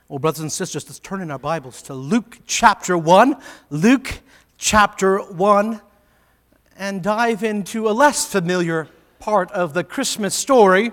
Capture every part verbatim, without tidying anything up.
Well, brothers and sisters, let's turn in our Bibles to Luke chapter one. Luke chapter one, and dive into a less familiar part of the Christmas story,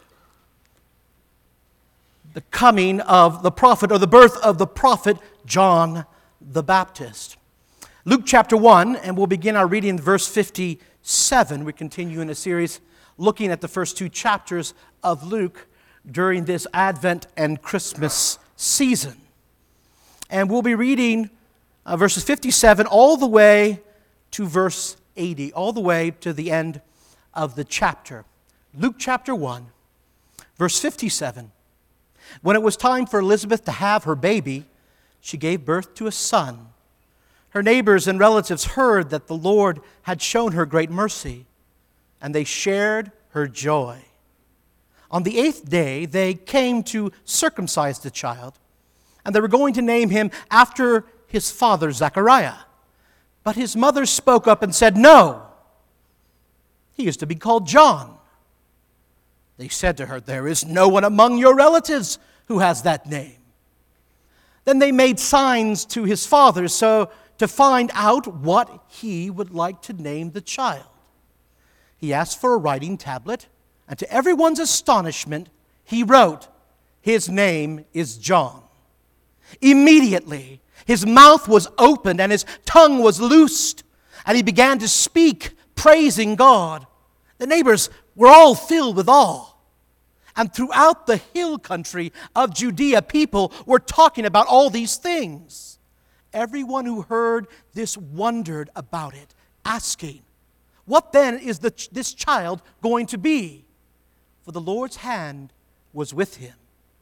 the coming of the prophet, or the birth of the prophet John the Baptist. Luke chapter one, and we'll begin our reading in verse fifty-seven. We continue in a series looking at the first two chapters of Luke during this Advent and Christmas season. And we'll be reading uh, verses fifty-seven all the way to verse eighty, all the way to the end of the chapter. Luke chapter one, verse fifty-seven. When it was time for Elizabeth to have her baby, she gave birth to a son. Her neighbors and relatives heard that the Lord had shown her great mercy, and they shared her joy. On the eighth day, they came to circumcise the child, and they were going to name him after his father, Zechariah. But his mother spoke up and said, "No, he is to be called John." They said to her, "There is no one among your relatives who has that name." Then they made signs to his father so to find out what he would like to name the child. He asked for a writing tablet, and to everyone's astonishment, he wrote, "His name is John." Immediately, his mouth was opened and his tongue was loosed, and he began to speak, praising God. The neighbors were all filled with awe. And throughout the hill country of Judea, people were talking about all these things. Everyone who heard this wondered about it, asking, "What then is the, this child going to be?" For the Lord's hand was with him.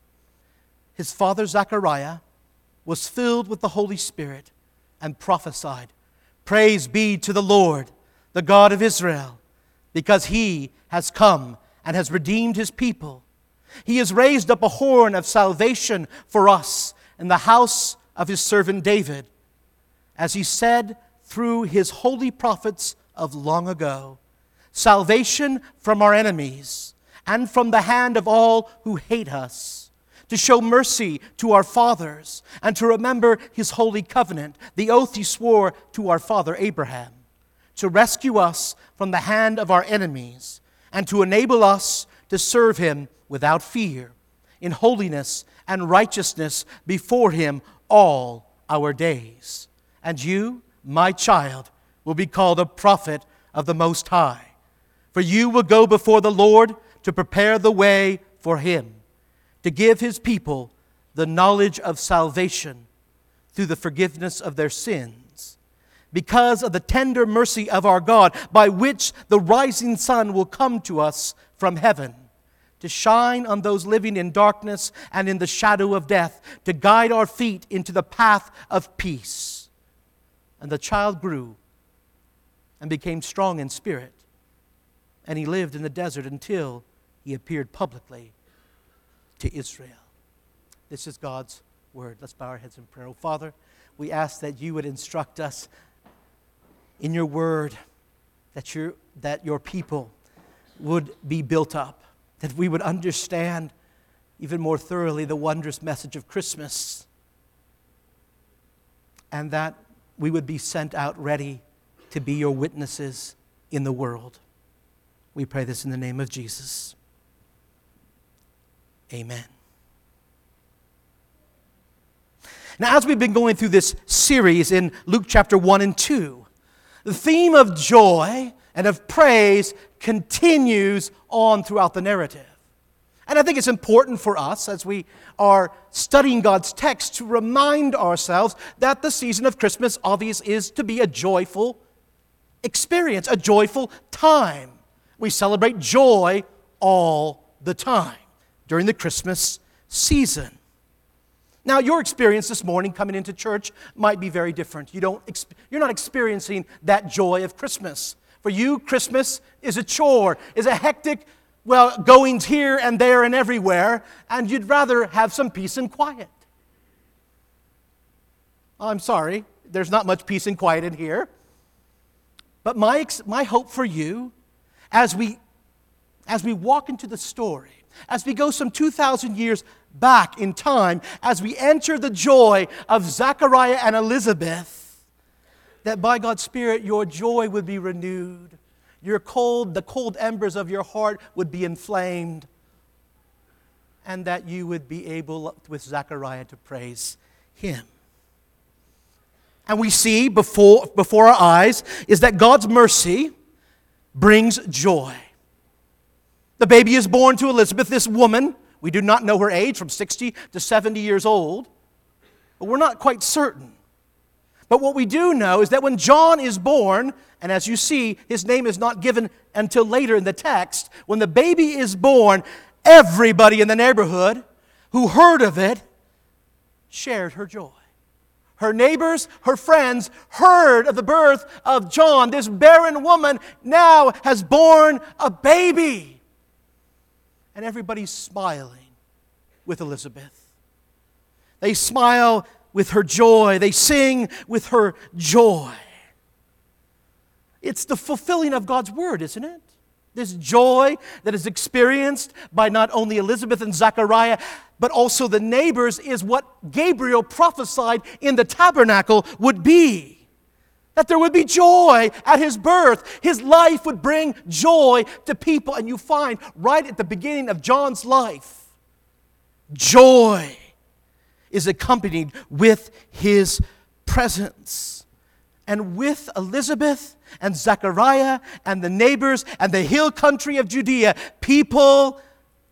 His father Zechariah was filled with the Holy Spirit and prophesied, "Praise be to the Lord, the God of Israel, because he has come and has redeemed his people. He has raised up a horn of salvation for us in the house of his servant David, as he said through his holy prophets of long ago, salvation from our enemies and from the hand of all who hate us, to show mercy to our fathers and to remember his holy covenant, the oath he swore to our father Abraham, to rescue us from the hand of our enemies and to enable us to serve him without fear, in holiness and righteousness before him all our days. And you, my child, will be called a prophet of the Most High, for you will go before the Lord to prepare the way for him, to give his people the knowledge of salvation through the forgiveness of their sins, because of the tender mercy of our God, by which the rising sun will come to us from heaven, to shine on those living in darkness and in the shadow of death, to guide our feet into the path of peace." And the child grew and became strong in spirit, and he lived in the desert until he appeared publicly to Israel. This is God's word. Let's bow our heads in prayer. Oh, Father, we ask that you would instruct us in your word, that your, that your people would be built up, that we would understand even more thoroughly the wondrous message of Christmas, and that we would be sent out ready to be your witnesses in the world. We pray this in the name of Jesus. Amen. Now, as we've been going through this series in Luke chapter one and two, the theme of joy and of praise continues on throughout the narrative. And I think it's important for us, as we are studying God's text, to remind ourselves that the season of Christmas, obviously, is to be a joyful experience, a joyful time. We celebrate joy all the time during the Christmas season. Now, your experience this morning coming into church might be very different. You don't, you're not experiencing that joy of Christmas. For you, Christmas is a chore, is a hectic, well, goings here and there and everywhere, and you'd rather have some peace and quiet. I'm sorry, there's not much peace and quiet in here. But my, my hope for you, as we, as we walk into the story, as we go some two thousand years back in time, as we enter the joy of Zechariah and Elizabeth, that by God's Spirit your joy would be renewed. Your cold, the cold embers of your heart would be inflamed, and that you would be able, with Zechariah, to praise Him. And we see before, before our eyes is that God's mercy brings joy. The baby is born to Elizabeth, this woman. We do not know her age, from sixty to seventy years old, but we're not quite certain. But what we do know is that when John is born, and as you see, his name is not given until later in the text, when the baby is born, everybody in the neighborhood who heard of it shared her joy. Her neighbors, her friends heard of the birth of John. This barren woman now has born a baby. And everybody's smiling with Elizabeth. They smile with her joy. They sing with her joy. It's the fulfilling of God's word, isn't it? This joy that is experienced by not only Elizabeth and Zechariah, but also the neighbors, is what Gabriel prophesied in the tabernacle would be. That there would be joy at his birth. His life would bring joy to people. And you find right at the beginning of John's life, joy is accompanied with his presence. And with Elizabeth and Zechariah and the neighbors and the hill country of Judea, people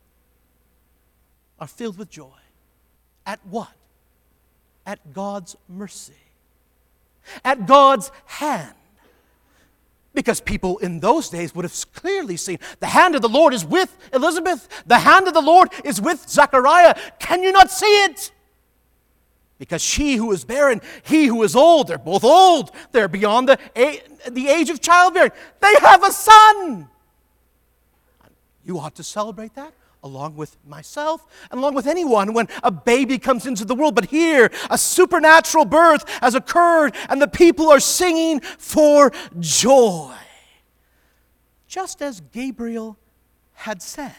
are filled with joy. At what? At God's mercy. At God's hand. Because people in those days would have clearly seen the hand of the Lord is with Elizabeth. The hand of the Lord is with Zechariah. Can you not see it? Because she who is barren, he who is old, they're both old. They're beyond the, the age of childbearing. They have a son. You ought to celebrate that, along with myself and along with anyone, when a baby comes into the world. But here, a supernatural birth has occurred, and the people are singing for joy. Just as Gabriel had said.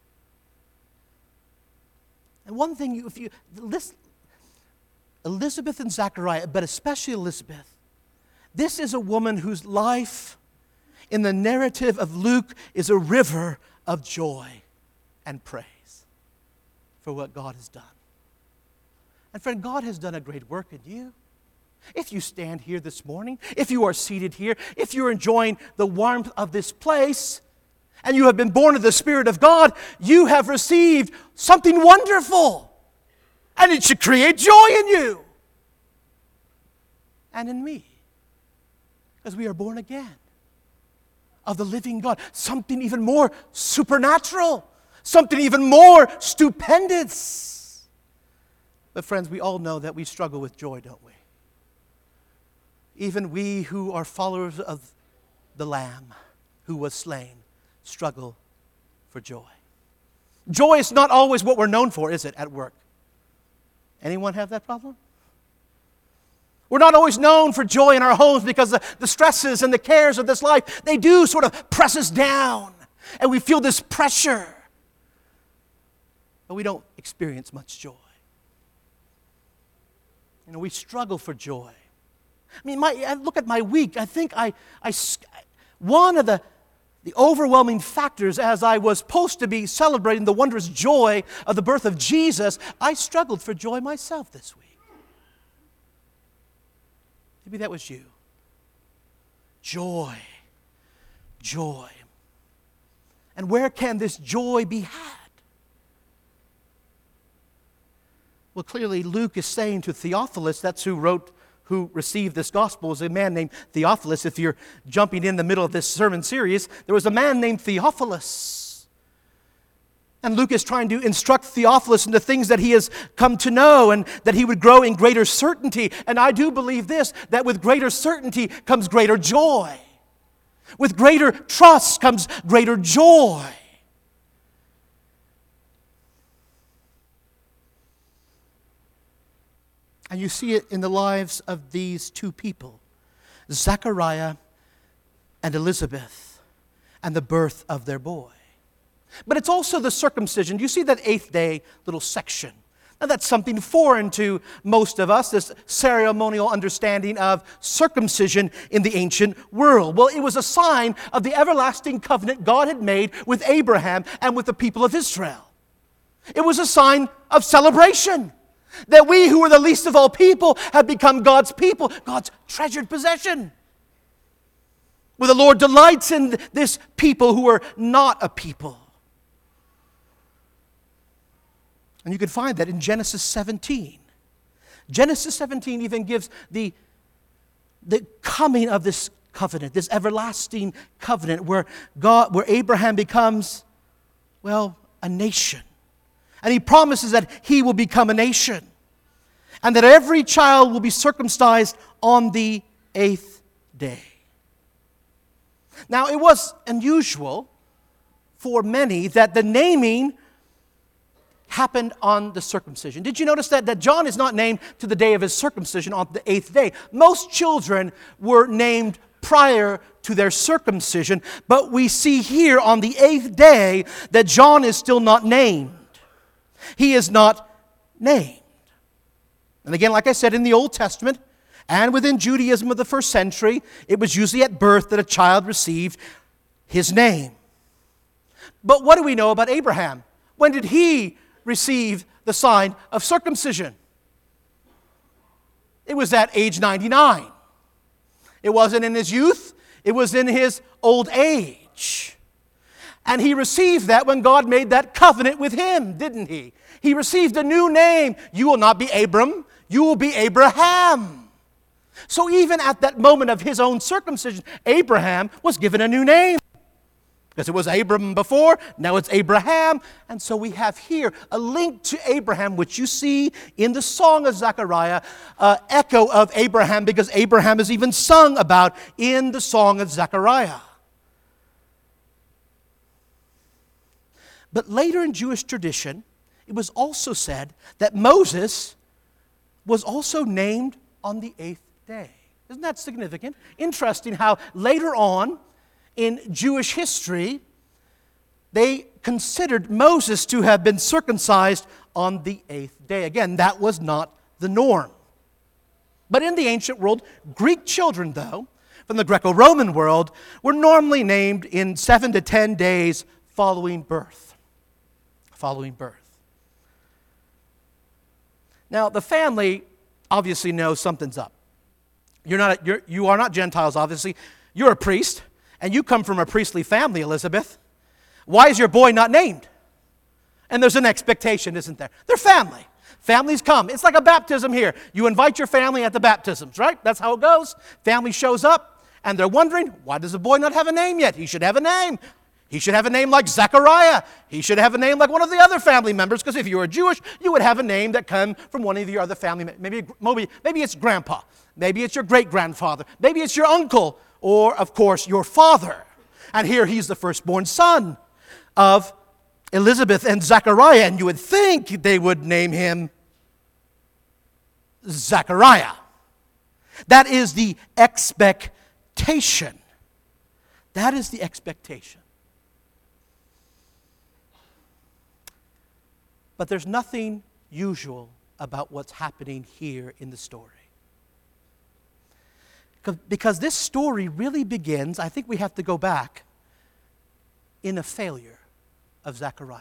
And one thing, you, if you listen, Elizabeth and Zechariah, but especially Elizabeth, this is a woman whose life in the narrative of Luke is a river of joy and praise for what God has done. And friend, God has done a great work in you. If you stand here this morning, if you are seated here, if you're enjoying the warmth of this place, and you have been born of the Spirit of God, you have received something wonderful. And it should create joy in you. And in me. Because we are born again. Of the living God. Something even more supernatural. Something even more stupendous. But friends, we all know that we struggle with joy, don't we? Even we who are followers of the Lamb who was slain struggle for joy. Joy is not always what we're known for, is it, at work? Anyone have that problem? We're not always known for joy in our homes because the, the stresses and the cares of this life, they do sort of press us down. And we feel this pressure. But we don't experience much joy. You know, we struggle for joy. I mean, my, I look at my week. I think I, I one of the The overwhelming factors as I was supposed to be celebrating the wondrous joy of the birth of Jesus, I struggled for joy myself this week. Maybe that was you. Joy. Joy. And where can this joy be had? Well, clearly Luke is saying to Theophilus, that's who wrote who received this gospel, was a man named Theophilus. If you're jumping in the middle of this sermon series, there was a man named Theophilus. And Luke is trying to instruct Theophilus in the things that he has come to know, and that he would grow in greater certainty. And I do believe this, that with greater certainty comes greater joy. With greater trust comes greater joy. And you see it in the lives of these two people, Zechariah and Elizabeth, and the birth of their boy. But it's also the circumcision. Do you see that eighth day little section? Now that's something foreign to most of us, this ceremonial understanding of circumcision in the ancient world. Well, it was a sign of the everlasting covenant God had made with Abraham and with the people of Israel. It was a sign of celebration, that we who were the least of all people have become God's people, God's treasured possession. Where the Lord delights in this people who are not a people. And you can find that in Genesis seventeen. Genesis seventeen even gives the, the coming of this covenant, this everlasting covenant where God, where Abraham becomes, well, a nation. And he promises that he will become a nation. And that every child will be circumcised on the eighth day. Now, it was unusual for many that the naming happened on the circumcision. Did you notice that, that John is not named to the day of his circumcision on the eighth day? Most children were named prior to their circumcision, but we see here on the eighth day that John is still not named. He is not named. And again, like I said, in the Old Testament and within Judaism of the first century, it was usually at birth that a child received his name. But what do we know about Abraham? When did he receive the sign of circumcision? It was at age ninety-nine. It wasn't in his youth, it was in his old age. And he received that when God made that covenant with him, didn't he? He received a new name. You will not be Abram, you will be Abraham. So even at that moment of his own circumcision, Abraham was given a new name. Because it was Abram before, now it's Abraham. And so we have here a link to Abraham, which you see in the Song of Zechariah, uh, echo of Abraham, because Abraham is even sung about in the Song of Zechariah. But later in Jewish tradition, it was also said that Moses was also named on the eighth day. Isn't that significant? Interesting how later on in Jewish history, they considered Moses to have been circumcised on the eighth day. Again, that was not the norm. But in the ancient world, Greek children, though, from the Greco-Roman world, were normally named in seven to ten days following birth. Following birth. Now, the family obviously knows something's up. You're not, you're, you are not Gentiles, obviously. You're a priest, and you come from a priestly family, Elizabeth. Why is your boy not named? And there's an expectation, isn't there? They're family. Families come. It's like a baptism here. You invite your family at the baptisms, right? That's how it goes. Family shows up, and they're wondering, why does the boy not have a name yet? He should have a name. He should have a name like Zechariah. He should have a name like one of the other family members, because if you were Jewish, you would have a name that came from one of your other family members. Maybe, maybe, maybe it's grandpa. Maybe it's your great-grandfather. Maybe it's your uncle, or, of course, your father. And here he's the firstborn son of Elizabeth and Zechariah, and you would think they would name him Zechariah. That is the expectation. That is the expectation. But there's nothing usual about what's happening here in the story. Because this story really begins, I think we have to go back, in a failure of Zechariah.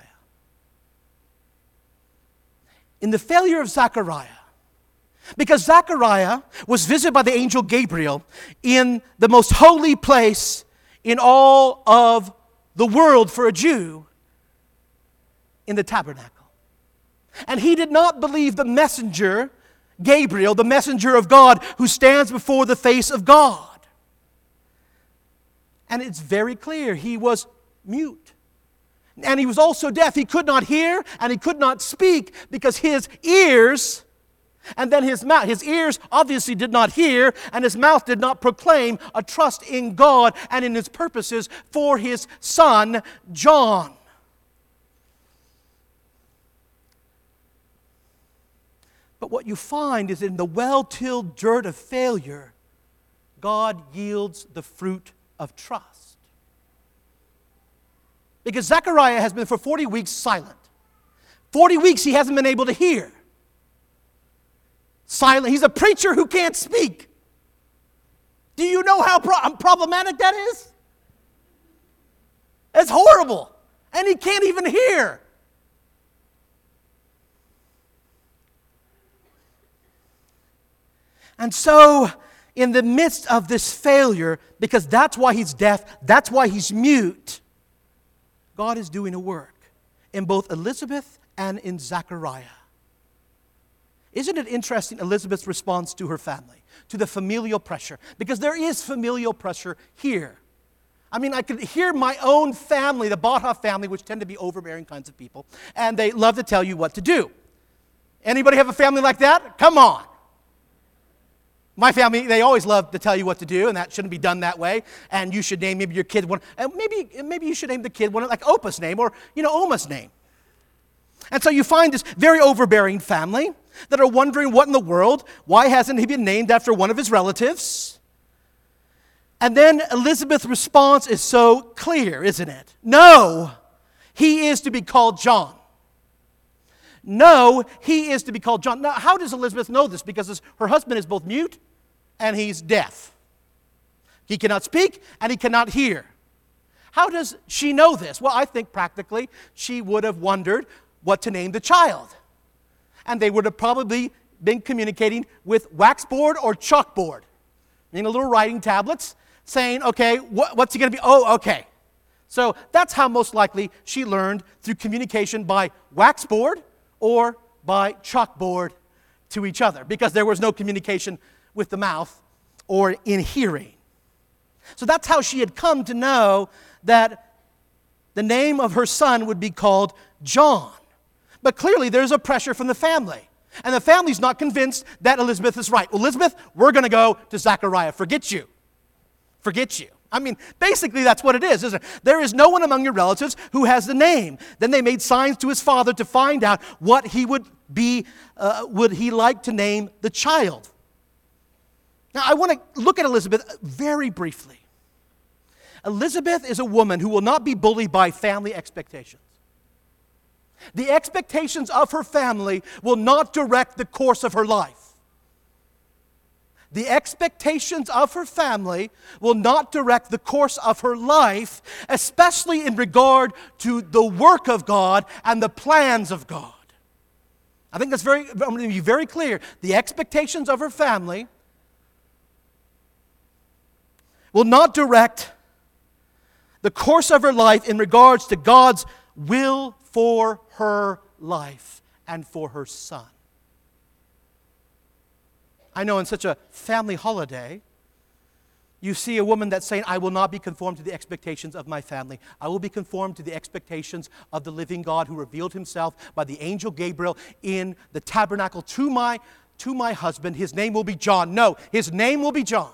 In the failure of Zechariah. Because Zechariah was visited by the angel Gabriel in the most holy place in all of the world for a Jew, in the tabernacle. And he did not believe the messenger, Gabriel, the messenger of God, who stands before the face of God. And it's very clear, he was mute. And he was also deaf. He could not hear and he could not speak because his ears, and then his mouth, his ears obviously did not hear, and his mouth did not proclaim a trust in God and in his purposes for his son, John. But what you find is in the well-tilled dirt of failure, God yields the fruit of trust. Because Zechariah has been for forty weeks silent. forty weeks he hasn't been able to hear. Silent. He's a preacher who can't speak. Do you know how pro- problematic that is? It's horrible. And he can't even hear. And so, in the midst of this failure, because that's why he's deaf, that's why he's mute, God is doing a work in both Elizabeth and in Zechariah. Isn't it interesting, Elizabeth's response to her family, to the familial pressure? Because there is familial pressure here. I mean, I could hear my own family, the Botha family, which tend to be overbearing kinds of people, and they love to tell you what to do. Anybody have a family like that? Come on. My family, they always love to tell you what to do, and that shouldn't be done that way. And you should name maybe your kid one. And maybe, maybe you should name the kid one like Opa's name or, you know, Oma's name. And so you find this very overbearing family that are wondering what in the world, why hasn't he been named after one of his relatives? And then Elizabeth's response is so clear, isn't it? No, he is to be called John. No, he is to be called John. Now, how does Elizabeth know this? Because her husband is both mute and he's deaf. He cannot speak and he cannot hear. How does she know this? Well, I think practically she would have wondered what to name the child. And they would have probably been communicating with waxboard or chalkboard. You know, little writing tablets saying, okay, what, what's he going to be? Oh, okay. So that's how most likely she learned, through communication by waxboard or by chalkboard to each other, because there was no communication with the mouth or in hearing. So that's how she had come to know that the name of her son would be called John. But clearly there's a pressure from the family. And the family's not convinced that Elizabeth is right. Elizabeth, we're going to go to Zechariah. Forget you. Forget you. I mean, basically that's what it is, isn't it? There is no one among your relatives who has the name. Then they made signs to his father to find out what he would be, uh, would he like to name the child. Now, I want to look at Elizabeth very briefly. Elizabeth is a woman who will not be bullied by family expectations. The expectations of her family will not direct the course of her life. The expectations of her family will not direct the course of her life, especially in regard to the work of God and the plans of God. I think that's very, I'm going to be very clear. The expectations of her family will not direct the course of her life in regards to God's will for her life and for her son. I know in such a family holiday, you see a woman that's saying, I will not be conformed to the expectations of my family. I will be conformed to the expectations of the living God who revealed himself by the angel Gabriel in the tabernacle to my, to my husband. His name will be John. No, his name will be John.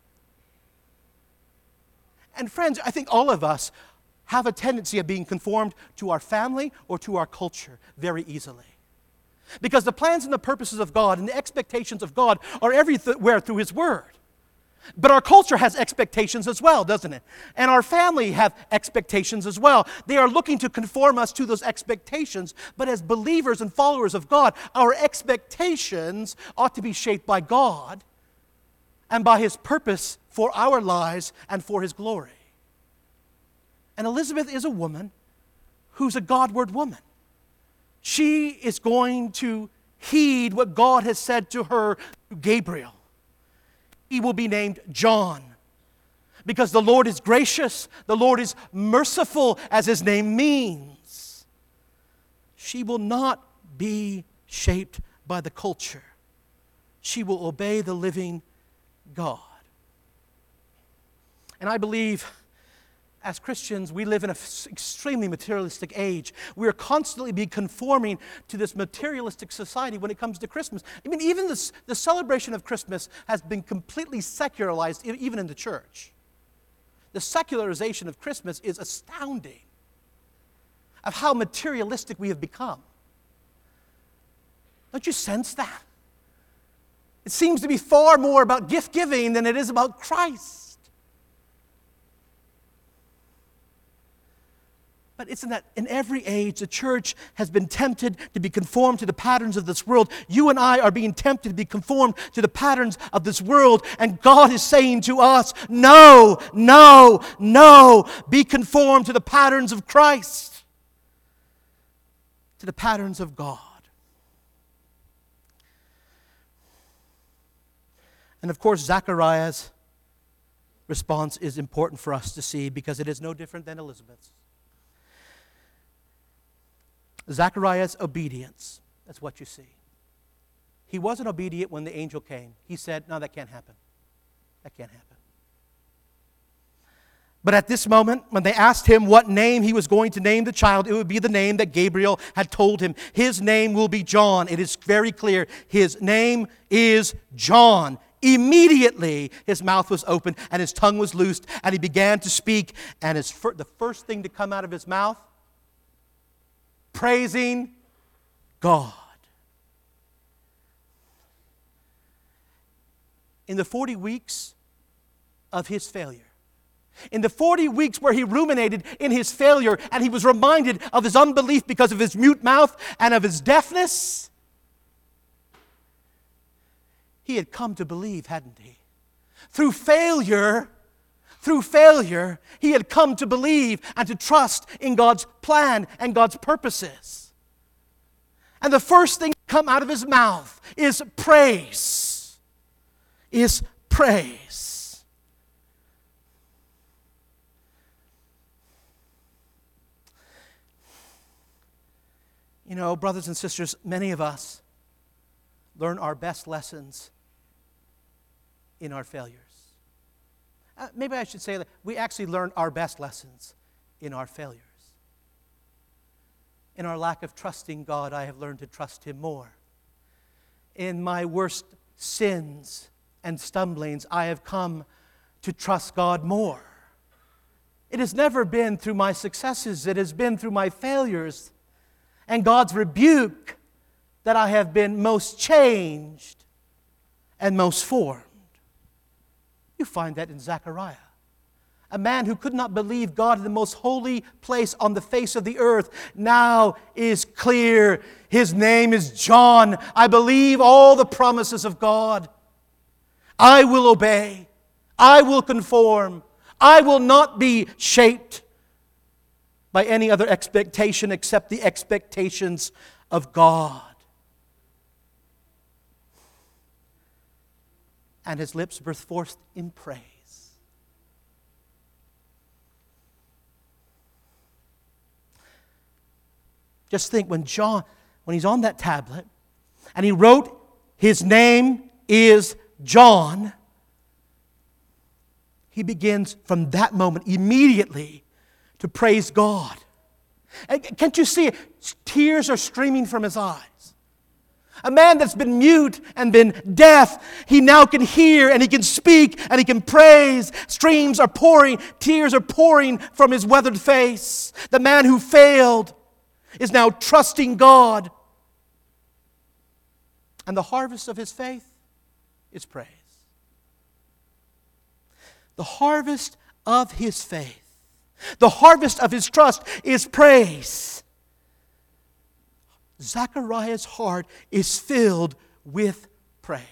And friends, I think all of us have a tendency of being conformed to our family or to our culture very easily. Because the plans and the purposes of God and the expectations of God are everywhere through his word. But our culture has expectations as well, doesn't it? And our family have expectations as well. They are looking to conform us to those expectations. But as believers and followers of God, our expectations ought to be shaped by God and by his purpose for our lives and for his glory. And Elizabeth is a woman who's a Godward woman. She is going to heed what God has said to her through Gabriel. He will be named John, because the Lord is gracious, the Lord is merciful, as his name means. She will not be shaped by the culture. She will obey the living God. And I believe, as Christians, we live in an extremely materialistic age. We are constantly be conforming to this materialistic society when it comes to Christmas. I mean, even this, the celebration of Christmas has been completely secularized, even in the church. The secularization of Christmas is astounding, of how materialistic we have become. Don't you sense that? It seems to be far more about gift giving than it is about Christ. But isn't that in every age the church has been tempted to be conformed to the patterns of this world? You and I are being tempted to be conformed to the patterns of this world. And God is saying to us, no, no, no. Be conformed to the patterns of Christ. To the patterns of God. And of course, Zechariah's response is important for us to see because it is no different than Elizabeth's. Zechariah's obedience, that's what you see. He wasn't obedient when the angel came. He said, no, that can't happen. That can't happen. But at this moment, when they asked him what name he was going to name the child, it would be the name that Gabriel had told him. His name will be John. It is very clear. His name is John. Immediately, his mouth was open and his tongue was loosed, and he began to speak. And his fir- the first thing to come out of his mouth, praising God. In the forty weeks of his failure, in the forty weeks where he ruminated in his failure and he was reminded of his unbelief because of his mute mouth and of his deafness, he had come to believe, hadn't he? Through failure, through failure, he had come to believe and to trust in God's plan and God's purposes. And the first thing to come out of his mouth is praise. Is praise. You know, brothers and sisters, many of us learn our best lessons in our failures. Uh, maybe I should say that we actually learn our best lessons in our failures. In our lack of trusting God, I have learned to trust Him more. In my worst sins and stumblings, I have come to trust God more. It has never been through my successes. It has been through my failures and God's rebuke that I have been most changed and most formed. You find that in Zechariah. A man who could not believe God in the most holy place on the face of the earth now is clear. His name is John. I believe all the promises of God. I will obey. I will conform. I will not be shaped by any other expectation except the expectations of God. And his lips burst forth in praise. Just think when John, when he's on that tablet, and he wrote, his name is John, he begins from that moment immediately to praise God. And can't you see it? Tears are streaming from his eyes. A man that's been mute and been deaf, he now can hear and he can speak and he can praise. Streams are pouring, tears are pouring from his weathered face. The man who failed is now trusting God. And the harvest of his faith is praise. The harvest of his faith, the harvest of his trust is praise. Zechariah's heart is filled with praise.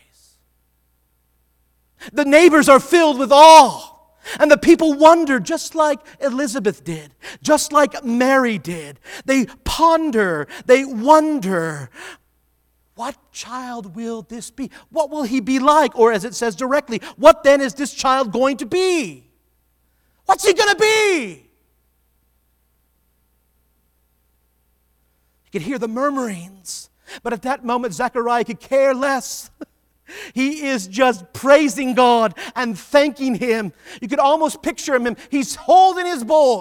The neighbors are filled with awe. And the people wonder, just like Elizabeth did, just like Mary did. They ponder, they wonder, what child will this be? What will he be like? Or as it says directly, what then is this child going to be? What's he going to be? You could hear the murmurings. But at that moment, Zechariah could care less. He is just praising God and thanking Him. You could almost picture him. He's holding his boy.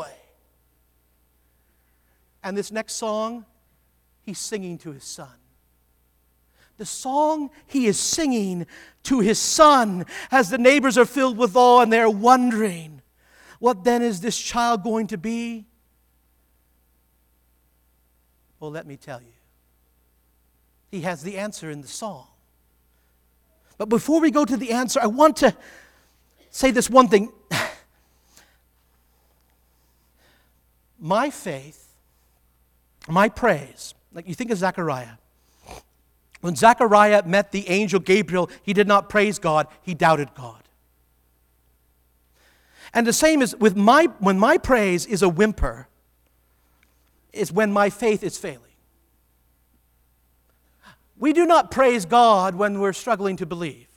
And this next song, he's singing to his son. The song he is singing to his son as the neighbors are filled with awe and they're wondering, what then is this child going to be? Well, let me tell you. He has the answer in the song. But before we go to the answer, I want to say this one thing. my faith, my praise, like you think of Zechariah. When Zechariah met the angel Gabriel, he did not praise God, he doubted God. And the same is with my, when my praise is a whimper, is when my faith is failing. We do not praise God when we're struggling to believe.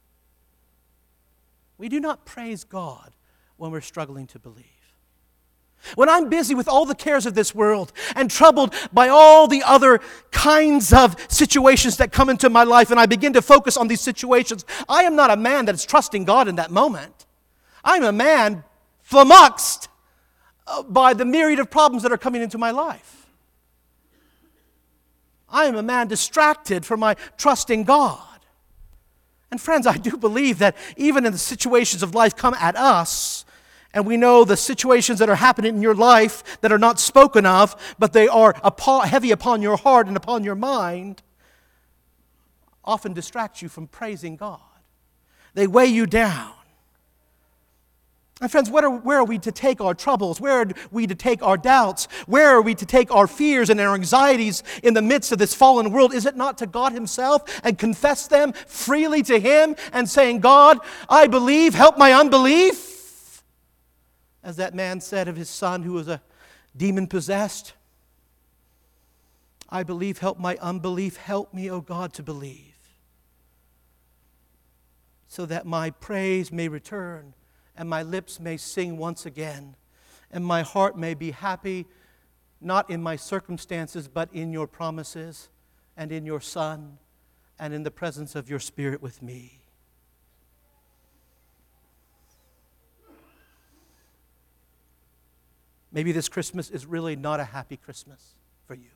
We do not praise God when we're struggling to believe. When I'm busy with all the cares of this world and troubled by all the other kinds of situations that come into my life, and I begin to focus on these situations, I am not a man that is trusting God in that moment. I'm a man flummoxed by the myriad of problems that are coming into my life. I am a man distracted from my trust in God. And friends, I do believe that even in the situations of life come at us, and we know the situations that are happening in your life that are not spoken of, but they are heavy upon your heart and upon your mind, often distract you from praising God. They weigh you down. And friends, where are, where are we to take our troubles? Where are we to take our doubts? Where are we to take our fears and our anxieties in the midst of this fallen world? Is it not to God Himself and confess them freely to Him and saying, God, I believe, help my unbelief? As that man said of his son who was a demon-possessed, I believe, help my unbelief. Help me, O God, to believe, so that my praise may return and my lips may sing once again, and my heart may be happy, not in my circumstances, but in your promises and in your Son and in the presence of your Spirit with me. Maybe this Christmas is really not a happy Christmas for you.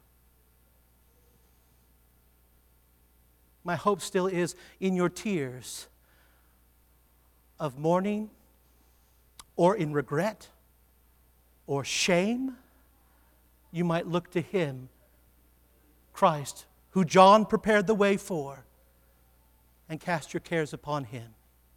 My hope still is in your tears of mourning, or in regret, or shame, you might look to Him, Christ, who John prepared the way for, and cast your cares upon Him,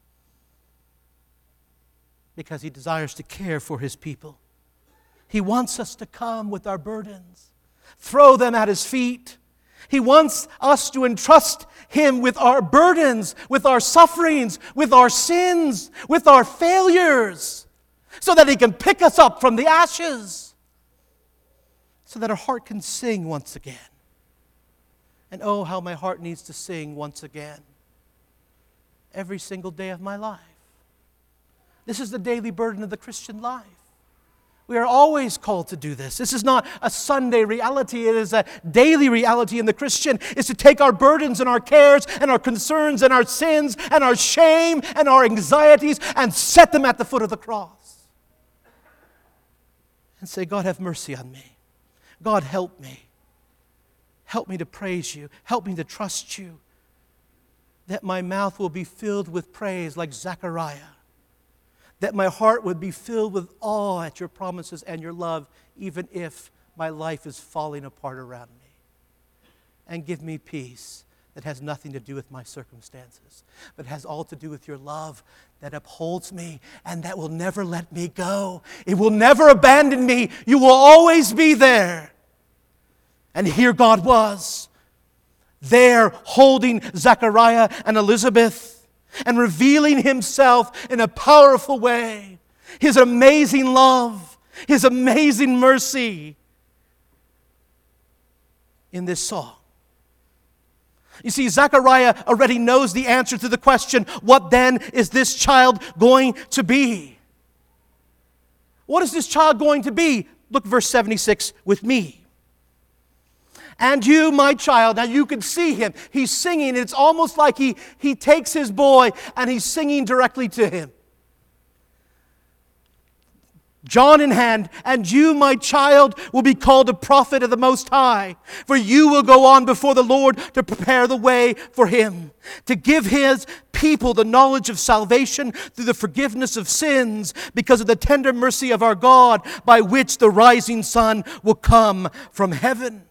because He desires to care for His people. He wants us to come with our burdens, throw them at His feet. He wants us to entrust Him with our burdens, with our sufferings, with our sins, with our failures, so that He can pick us up from the ashes, so that our heart can sing once again. And oh, how my heart needs to sing once again every single day of my life. This is the daily burden of the Christian life. We are always called to do this. This is not a Sunday reality. It is a daily reality in the Christian. It's to take our burdens and our cares and our concerns and our sins and our shame and our anxieties and set them at the foot of the cross. And say, God, have mercy on me. God, help me. Help me to praise you. Help me to trust you. That my mouth will be filled with praise like Zechariah. That my heart would be filled with awe at your promises and your love, even if my life is falling apart around me. And give me peace that has nothing to do with my circumstances, but has all to do with your love that upholds me and that will never let me go. It will never abandon me. You will always be there. And here God was, there holding Zechariah and Elizabeth, and revealing Himself in a powerful way. His amazing love, His amazing mercy in this song. You see, Zechariah already knows the answer to the question, what then is this child going to be? What is this child going to be? Look verse seventy-six with me. And you, my child, now you can see him. He's singing. It's almost like he, he takes his boy and he's singing directly to him. John in hand, and you, my child, will be called a prophet of the Most High, for you will go on before the Lord to prepare the way for Him, to give His people the knowledge of salvation through the forgiveness of sins, because of the tender mercy of our God, by which the rising sun will come from heaven.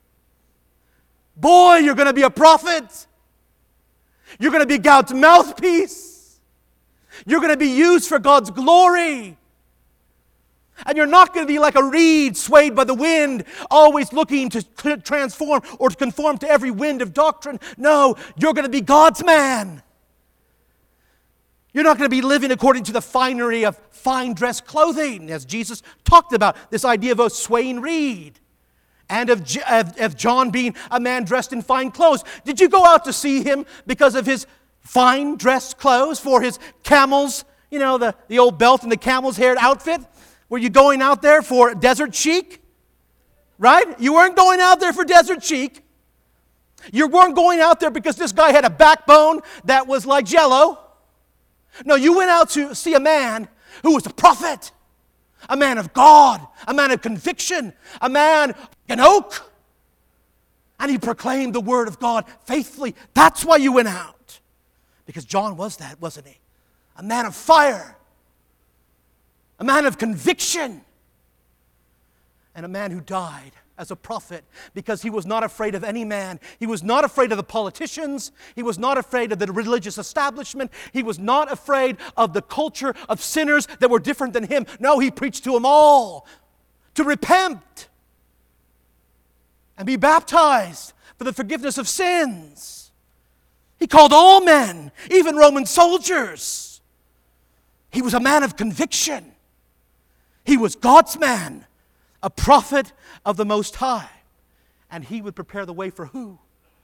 Boy, you're going to be a prophet. You're going to be God's mouthpiece. You're going to be used for God's glory. And you're not going to be like a reed swayed by the wind, always looking to transform or to conform to every wind of doctrine. No, you're going to be God's man. You're not going to be living according to the finery of fine dress clothing, as Jesus talked about, this idea of a swaying reed. And of, of, of John being a man dressed in fine clothes. Did you go out to see him because of his fine dressed clothes, for his camel's, you know, the, the old belt and the camel's hair outfit? Were you going out there for desert chic? Right? You weren't going out there for desert chic. You weren't going out there because this guy had a backbone that was like jello. No, you went out to see a man who was a prophet. A man of God, a man of conviction, a man of an oak. And he proclaimed the word of God faithfully. That's why you went out. Because John was that, wasn't he? A man of fire. A man of conviction. And a man who died as a prophet because he was not afraid of any man. He was not afraid of the politicians. He was not afraid of the religious establishment. He was not afraid of the culture of sinners that were different than him. No, he preached to them all to repent and be baptized for the forgiveness of sins. He called all men, even Roman soldiers. He was a man of conviction. He was God's man, a prophet of the Most High. And he would prepare the way for who?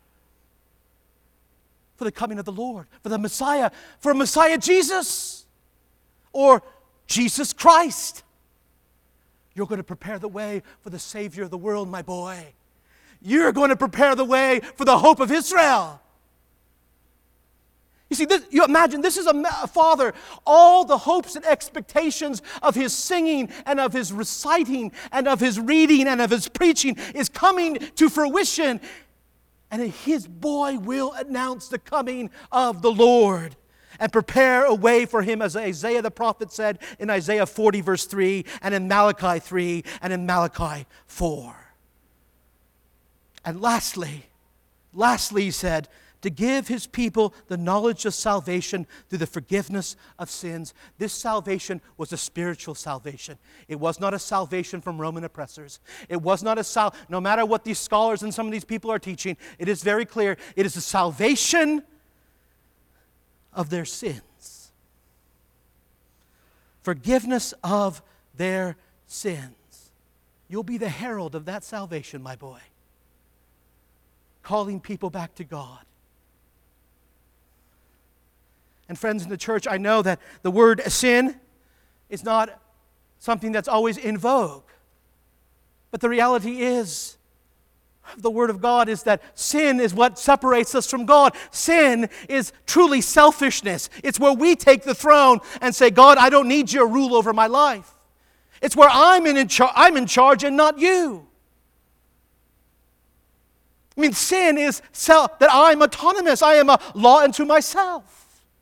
For the coming of the Lord, for the Messiah, for Messiah Jesus, or Jesus Christ. You're going to prepare the way for the Savior of the world, my boy. You're going to prepare the way for the hope of Israel. You see, this, you imagine this is a, a father, all the hopes and expectations of his singing and of his reciting and of his reading and of his preaching is coming to fruition. And his boy will announce the coming of the Lord and prepare a way for him, as Isaiah the prophet said in Isaiah forty verse three and in Malachi three and in Malachi four. And lastly, lastly he said, to give his people the knowledge of salvation through the forgiveness of sins. This salvation was a spiritual salvation. It was not a salvation from Roman oppressors. It was not a sal. No matter what these scholars and some of these people are teaching, it is very clear. It is a salvation of their sins. Forgiveness of their sins. You'll be the herald of that salvation, my boy. Calling people back to God. And friends in the church, I know that the word sin is not something that's always in vogue. But the reality is, the Word of God is that sin is what separates us from God. Sin is truly selfishness. It's where we take the throne and say, God, I don't need your rule over my life. It's where I'm in, char- I'm in charge and not you. I mean, sin is self, that I'm autonomous. I am a law unto myself.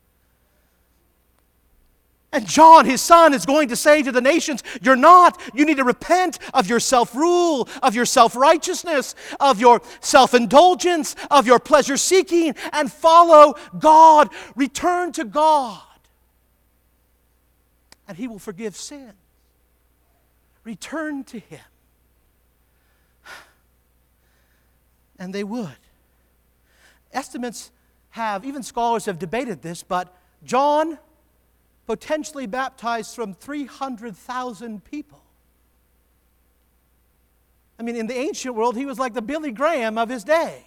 And John, his son, is going to say to the nations, you're not. You need to repent of your self-rule, of your self-righteousness, of your self-indulgence, of your pleasure-seeking, and follow God. Return to God. And He will forgive sin. Return to Him. And they would. Estimates have, even scholars have debated this, but John potentially baptized from three hundred thousand people. I mean, in the ancient world, he was like the Billy Graham of his day.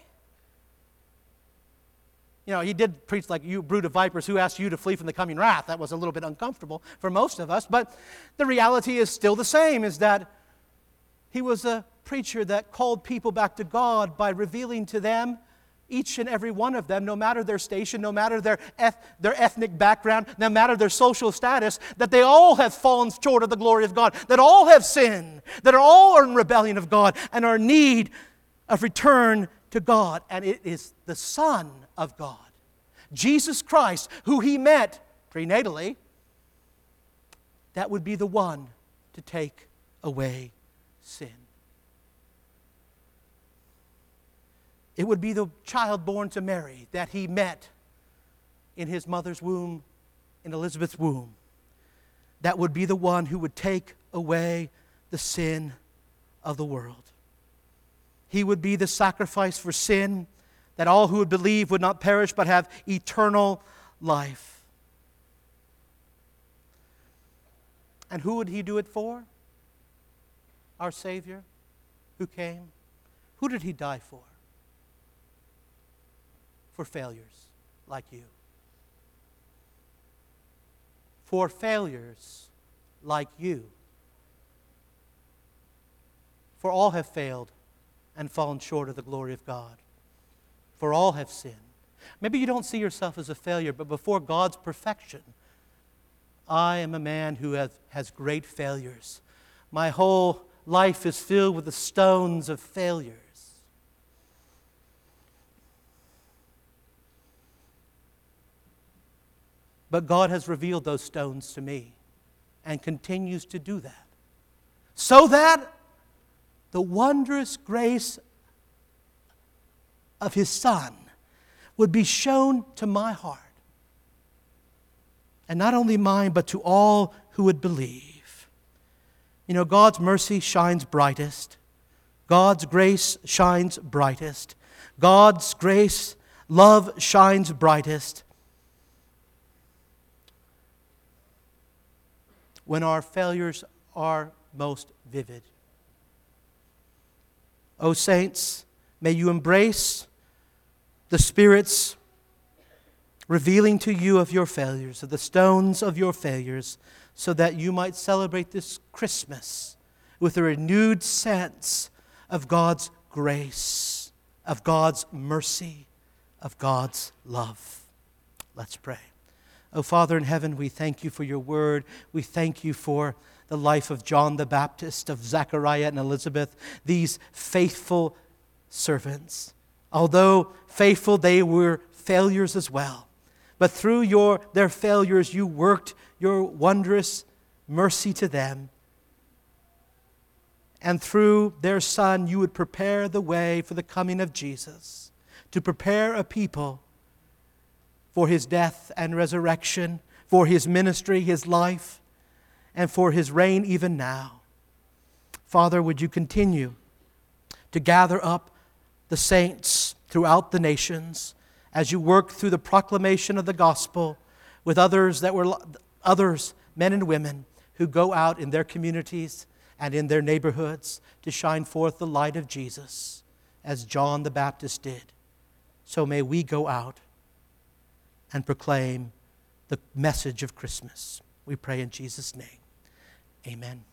You know, he did preach like, you brood of vipers, who asked you to flee from the coming wrath? That was a little bit uncomfortable for most of us, but the reality is still the same, is that he was a preacher that called people back to God by revealing to them, each and every one of them, no matter their station, no matter their, eth- their ethnic background, no matter their social status, that they all have fallen short of the glory of God, that all have sinned, that all are in rebellion of God and are in need of return to God. And it is the Son of God, Jesus Christ, who He met prenatally, that would be the one to take away sin. It would be the child born to Mary that He met in His mother's womb, in Elizabeth's womb. That would be the one who would take away the sin of the world. He would be the sacrifice for sin, that all who would believe would not perish but have eternal life. And who would He do it for? Our Savior who came. Who did He die for? For failures like you. For failures like you. For all have failed and fallen short of the glory of God. For all have sinned. Maybe you don't see yourself as a failure, but before God's perfection, I am a man who has, has great failures. My whole life is filled with the stones of failures. But God has revealed those stones to me and continues to do that, so that the wondrous grace of His Son would be shown to my heart. And not only mine, but to all who would believe. You know, God's mercy shines brightest. God's grace shines brightest. God's grace, love shines brightest when our failures are most vivid. O saints, may you embrace the Spirit's revealing to you of your failures, of the stones of your failures, so that you might celebrate this Christmas with a renewed sense of God's grace, of God's mercy, of God's love. Let's pray. Oh, Father in heaven, we thank you for your word. We thank you for the life of John the Baptist, of Zechariah and Elizabeth, these faithful servants. Although faithful, they were failures as well. But through your, their failures, you worked your wondrous mercy to them. And through their Son, you would prepare the way for the coming of Jesus, to prepare a people for His death and resurrection, for His ministry, His life, and for His reign even now. Father, would you continue to gather up the saints throughout the nations as you work through the proclamation of the gospel with others that were others, men and women, who go out in their communities and in their neighborhoods to shine forth the light of Jesus, as John the Baptist did. So may we go out and proclaim the message of Christmas. We pray in Jesus' name. Amen.